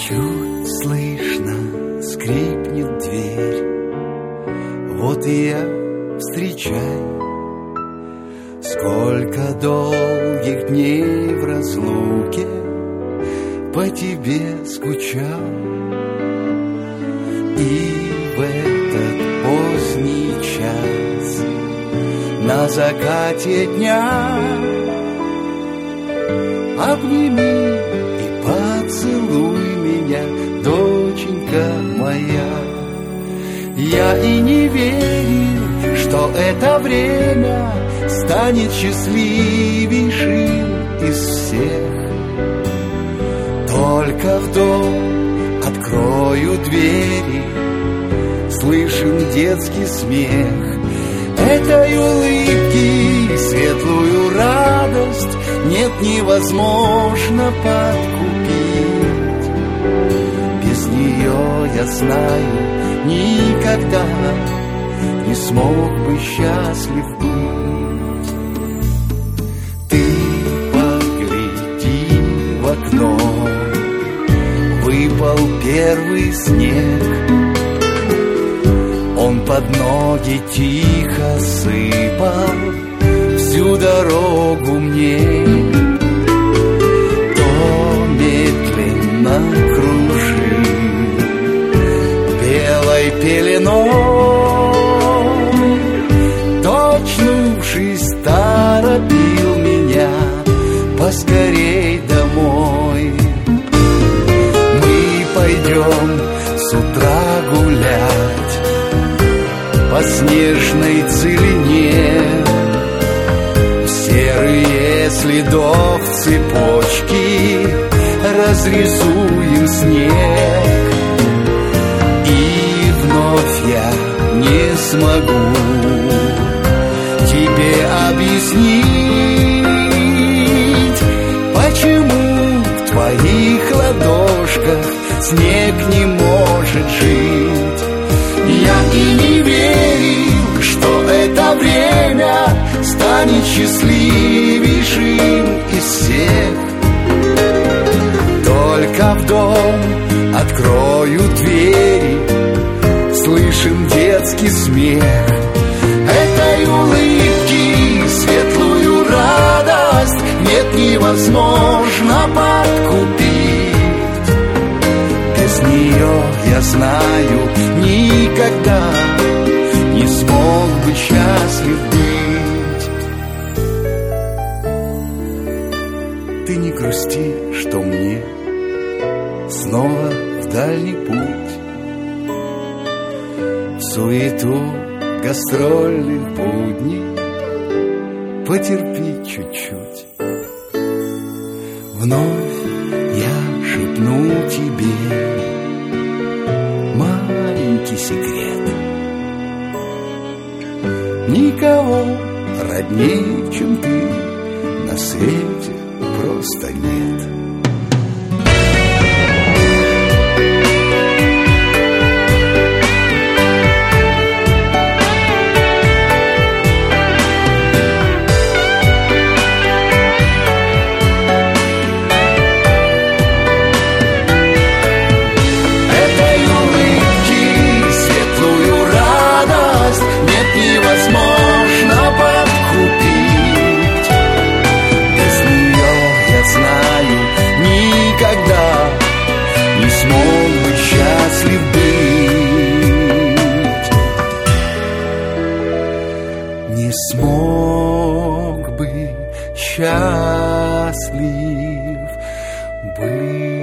Чуть слышно скрипнет дверь, вот и я встречаю. Сколько долгих дней в разлуке по тебе скучал. И в этот поздний час на закате дня обними и поцелуй меня, доченька моя. Я и не верил, что это время станет счастливейшим из всех. Только в дом открою двери, слышим детский смех. Этой улыбки светлую радость нет невозможно подкупить. Без нее, я знаю, никогда не смог бы счастлив быть. Ты погляди в окно, выпал первый снег. Он под ноги тихо сыпал всю дорогу мне. То медленно кружил белой пеленой, то, очнувшись, торопил меня поскорей домой. Мы пойдем с утра гулять по снежной целине, серые следов цепочки разрисуем снег. И вновь я не смогу тебе объяснить, почему в твоих ладошках снег не может жить. Я и не верил, что это время станет счастливейшим из всех. Только в дом открою двери, слышим детский смех. Этой улыбки светлую радость нет невозможно подкупить. Без нее, я знаю, никогда не смог бы счастлив быть. Ты не грусти, что мне снова в дальний путь, в суету гастрольных будней. Потерпи чуть-чуть, вновь я шепну тебе маленький секрет. Никого роднее, чем ты, на свете просто нет. Невозможно подкупить. Без нее, я знаю, никогда не смог бы счастлив быть. Не смог бы счастлив быть.